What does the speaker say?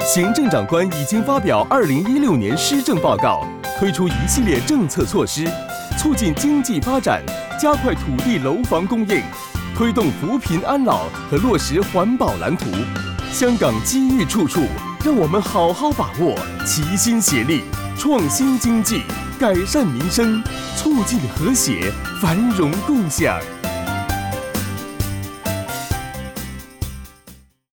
行政长官已经发表2016年施政报告，推出一系列政策措施，促进经济发展，加快土地楼房供应，推动扶贫安老和落实环保蓝图。香港机遇处处，让我们好好把握，齐心协力，创新经济，改善民生，促进和谐，繁荣共享。